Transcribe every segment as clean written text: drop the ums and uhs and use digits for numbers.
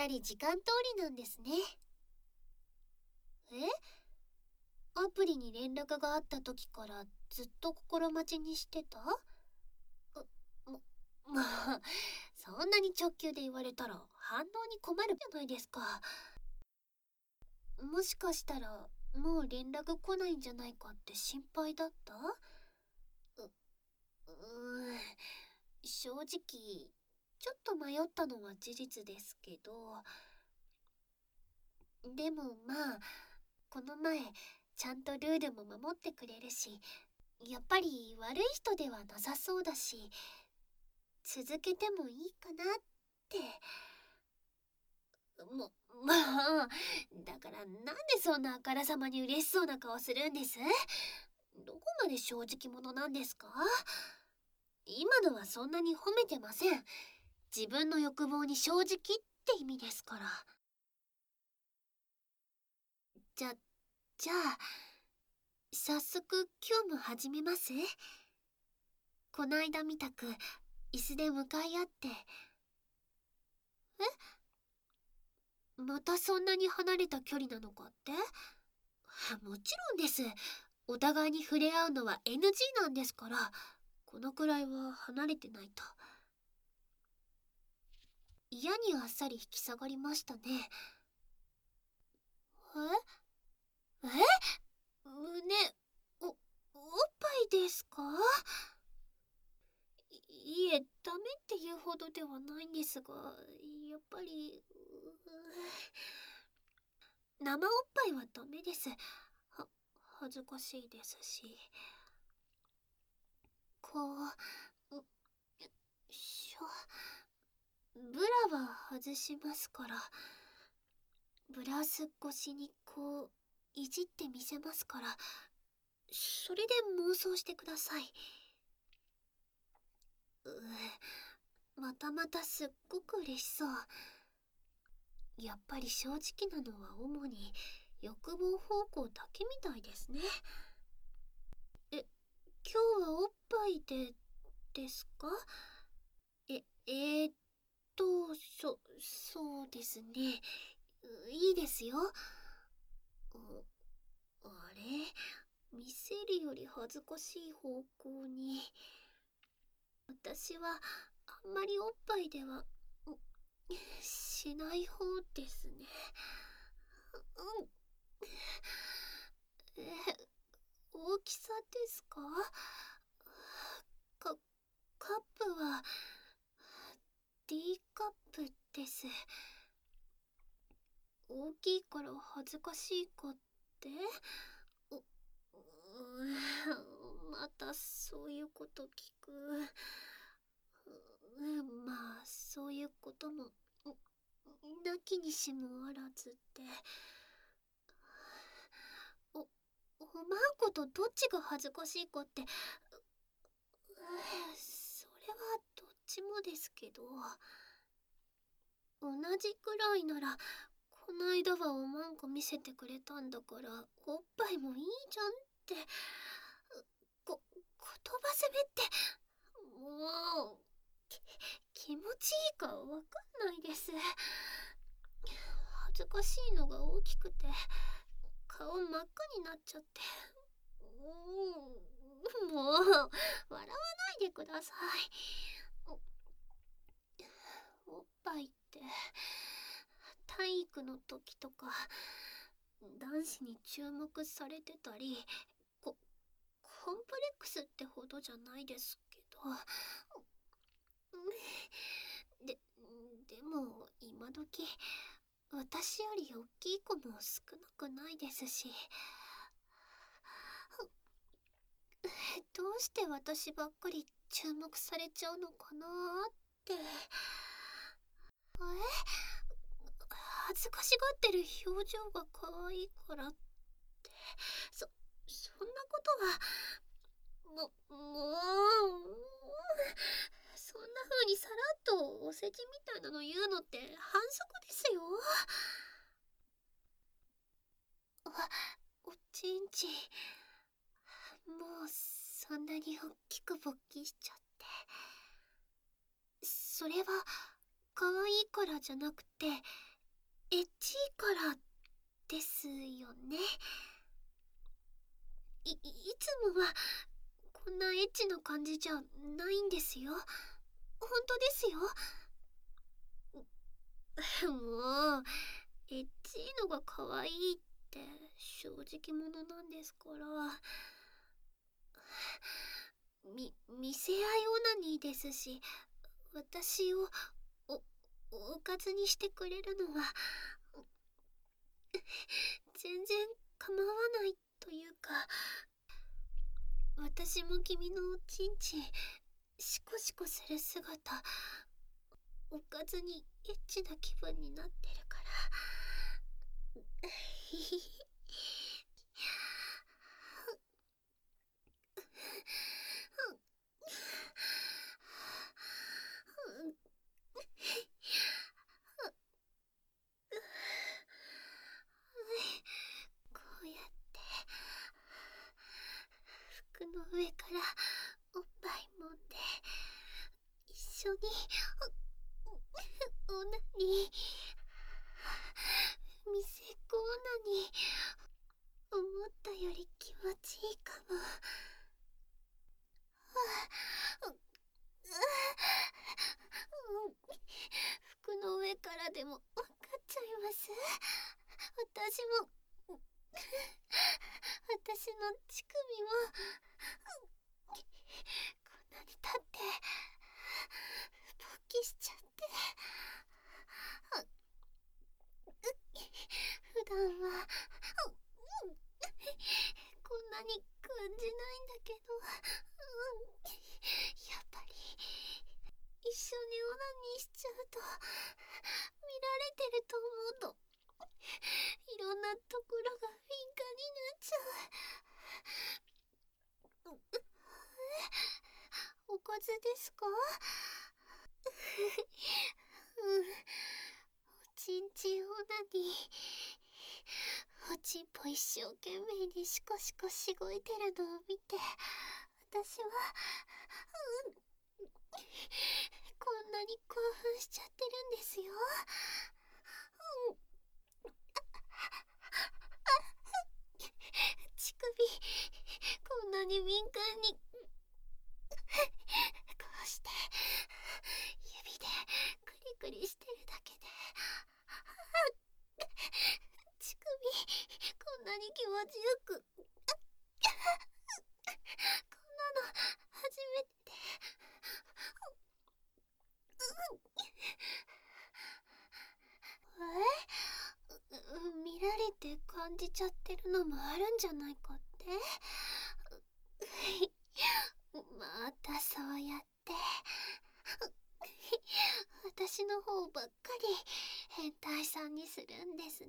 たり時間通りなんですね。アプリに連絡があった時からずっと心待ちにしてた？まあ、そんなに直球で言われたら反応に困るじゃないですか。もしかしたらもう連絡来ないんじゃないかって心配だった？正直ちょっと迷ったのは事実ですけど、でもまあこの前ちゃんとルールも守ってくれるし、やっぱり悪い人ではなさそうだし、続けてもいいかなって。もまあだからなんでそんなあからさまに嬉しそうな顔するんです？どこまで正直者なんですか？今のはそんなに褒めてません。自分の欲望に正直って意味ですから。じゃあ早速今日も始めます。こないだみたく椅子で向かい合って。またそんなに離れた距離なのかって？もちろんです。お互いに触れ合うのは NG なんですから、このくらいは離れてないと。嫌にあっさり引き下がりましたね。え胸、おっぱいですか？いえ、ダメっていうほどではないんですが、やっぱり生おっぱいはダメです。恥ずかしいですし。こう、よいしょ。ブラは外しますから。ブラウス越しにこういじってみせますから、それで妄想してください。またまたすっごく嬉しそう。やっぱり正直なのは主に欲望方向だけみたいですね。今日はおっぱいでですか？ええー、っそうですね。いいですよ。あれ、見せるより恥ずかしい方向に。私はあんまりおっぱいではしない方ですね。大きさですか？カカップは D カップです。大きいから恥ずかしいかって？またそういうこと聞く。まあそういうこともなきにしもあらずって。おまんことどっちが恥ずかしいかって、それはどっちもですけど。同じくらいならこないだはおまんこ見せてくれたんだからおっぱいもいいじゃんって。言葉攻めってもう気持ちいいかわかんないです。恥ずかしいのが大きくて顔真っ赤になっちゃって。もう笑わないでください。おっぱいって体育の時とか男子に注目されてたり、コンプレックスってほどじゃないですけど、でも今時私より大きい子も少なくないですし、どうして私ばっかり注目されちゃうのかなーって。恥ずかしがってる表情が可愛いからって。そんなことはそんな風にさらっとお世辞みたいなの言うのって反則ですよ。おちんちん、もうそんなに大きく勃起しちゃって。それは可愛いからじゃなくてエッチいからですよね。いつもはこんなエッチな感じじゃないんですよ。本当ですよ。もうエッチいのが可愛いって正直者なんですから。見せ合いオナニーですし、私をおかずにしてくれるのは全然構わないというか、私も君のおちんちんシコシコする姿、おかずにエッチな気分になってるから。ひひひ。こうやって服の上からおっぱい揉んで一緒にオナニー、見せっこオナニー、思ったより気持ちいいかも。服の上からでも分かっちゃいます？私も私の乳首もこんなに立って勃起しちゃって、普段はこんなに感じないんだけど、やっぱり一緒にオナニーしちゃうと見られてると思うといろんなところが敏感になっちゃう。おかずですか？おちんちんオナニー、おちんぽ一生懸命にシコシコしごいてるのを見て、私はこんなに興奮しちゃってるんですよ。乳首こんなに敏感にこうして指でクリクリしてるだけで乳首こんなに気持ちよく、こんなの初めてで。見られて感じちゃってるのもあるんじゃないかって。またそうやって私の方ばっかり変態さんにするんですね。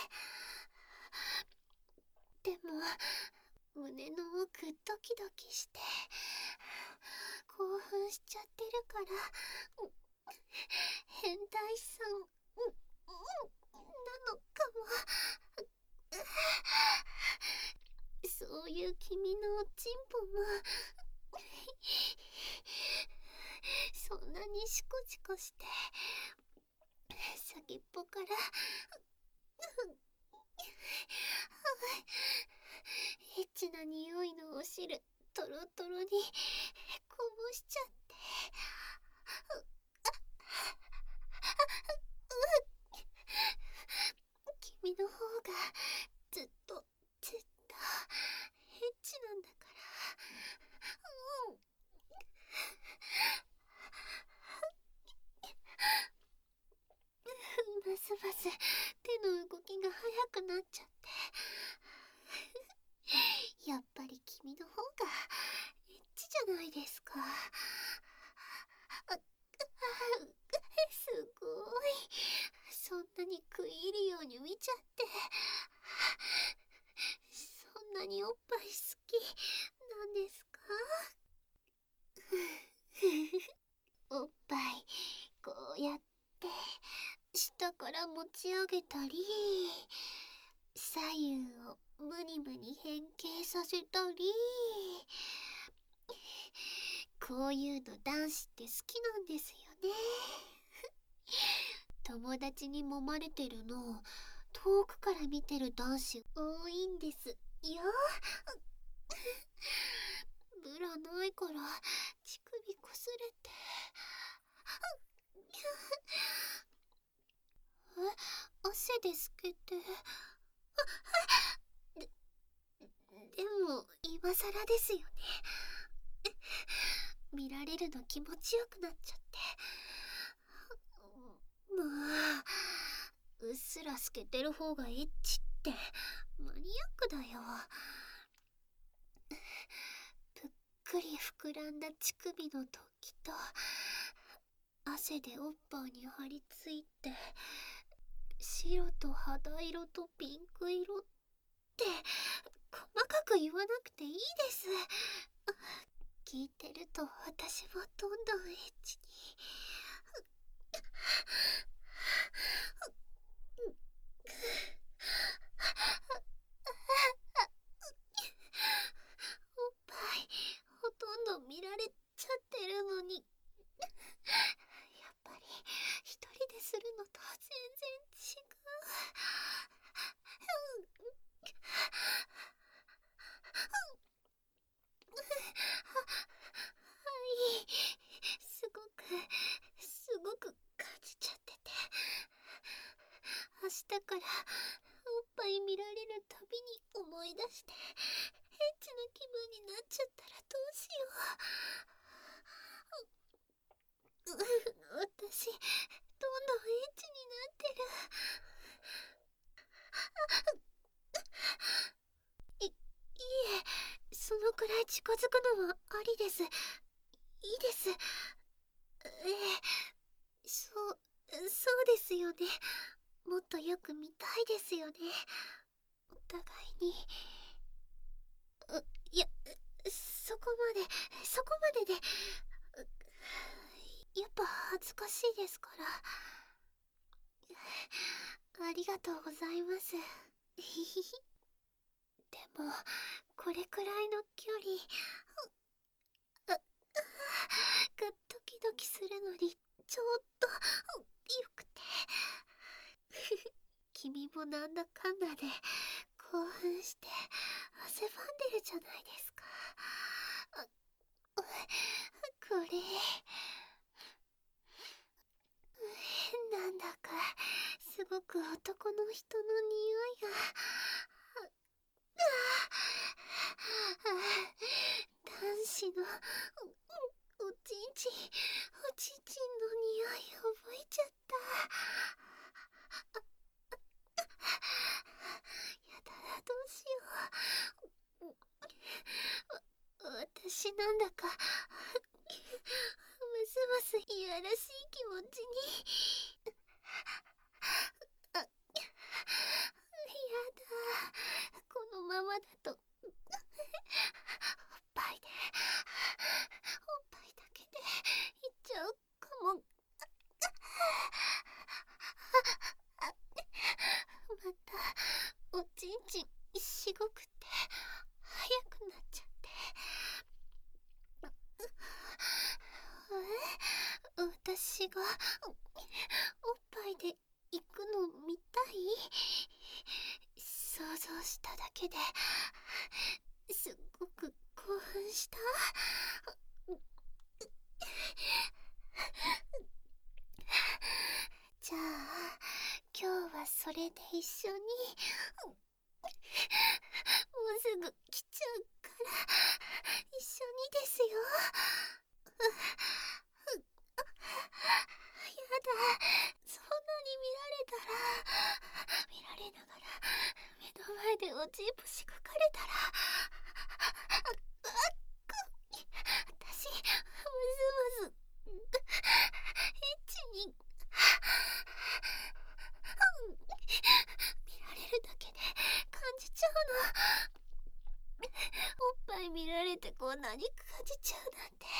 でも胸の奥ドキドキして興奮しちゃってるから変態さんなのかも。そういう君のおちんぽもそんなにシコシコして先っぽからエッチな匂いのお汁トロトロにこぼしちゃって、君の方がずっとずっとエッチなんだから。ますます手の動きが速くなっちゃって、やっぱり君の方がエッチじゃないですか。すごい、そんなに食い入るように見ちゃって、そんなにおっぱい好きなんですか？おっぱいこうやって下から持ち上げたり、左右をムニムニ変形させたり、こういうの男子って好きなんですよね。 友達に揉まれてるのを遠くから見てる男子多いんですよ。ブラないから乳首こすれて。汗で透けて。でも今更ですよね。見られるの気持ちよくなっちゃって。もううっすら透けてる方がエッチってマニアックだよ。ぷっくり膨らんだ乳首の時と汗でおっぱいに張り付いて、白と肌色とピンク色って細かく言わなくていいです。聞いてると私もどんどんエッチに。おっぱいほとんど見られちゃってるのに、やっぱり一人でするのとは全然違う。はい、すごく感じちゃってて、明日からおっぱい見られるたびに思い出してエッチな気分になっちゃったらどうしよう。私どんどんエッチになってる。いえ、そのくらい近づくのはありです。いいです。そうですよね。もっとよく見たいですよね。お互いに。いや、そこまでで、やっぱ恥ずかしいですから。ありがとうございます。でも、これくらいの距離、がドキドキするのにちょっとよくて。君もなんだかんだで興奮して汗ばんでるじゃないですか。これなんだかすごく男の人の匂いが。男子のおちんちんの匂い覚えちゃった。やだ、どうしよう。私なんだかますますいやらしい気持ちに。やだ、このままだとおっぱいだけでいっちゃうかも。またおちんちんしごくて早くなっちゃって。私がおっぱいで行くの見たい？想像しただけですっごく興奮した。じゃあ今日はそれで一緒に。もうすぐ来ちゃうから一緒にですよ。やだ、そんなに見られながら目の前でおちんぽしごかれたら、私むずむずエッチに見られるだけで感じちゃうの。おっぱい見られてこんなに感じちゃうなんて。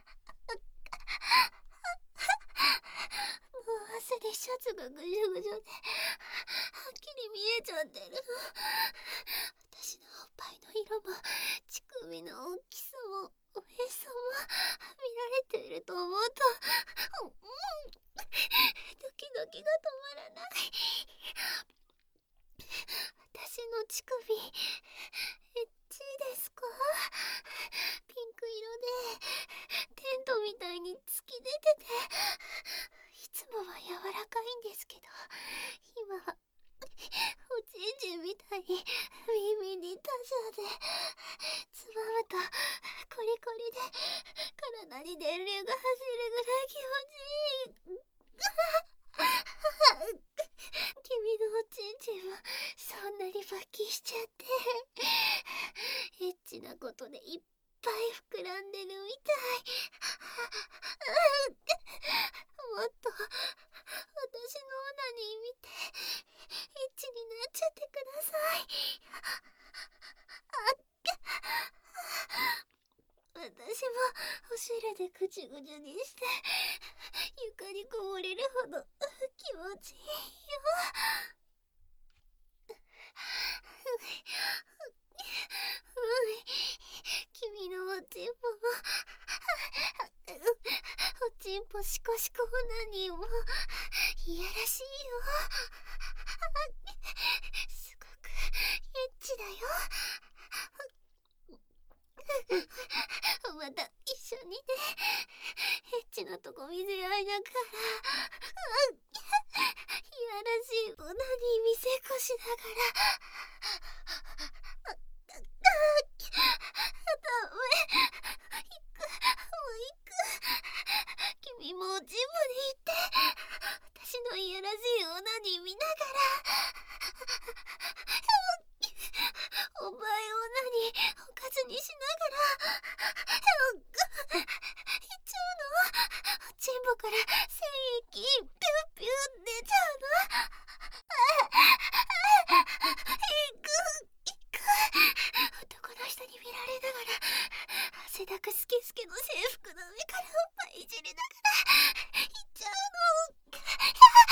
もう汗でシャツがぐじゅぐじゅではっきり見えちゃってる。私のおっぱいの色も乳首の大きさもおへそも見られていると思うと、ドキドキが止まらない。私の乳首エッチですか？ピンク色でテントみたいに突き出てて、いつもは柔らかいんですけど、今はおちんちんみたいに耳にタジャで、つまむとコリコリで体に電流が走るぐらい気持ちいい。君のおちんちんもそんなに勃起しちゃって、エッチなことでいっぱい膨らんでるみたい。もっと私のオナニー見てエッチになっちゃってください。私もお汁でぐちゅぐちゅにして床にこぼれるほど気持ちいいよ。君のおちんぽもおちんぽシコシコオナニーもいやらしいよ。すごくエッチだよ。また一緒にね、エッチなとこ見せ合いながら、いやらしいオナニー見せっこしながら、君もおちんぽに行って私のいやらしいオナニー見ながら、お前オナニーおかずにしながら、いっちゃうの？おちんぽから精液ピュッピュッ出ちゃうの？男の人に見られながら、汗だくスケスケの制服の上からおっぱいいじりながらいっちゃうの。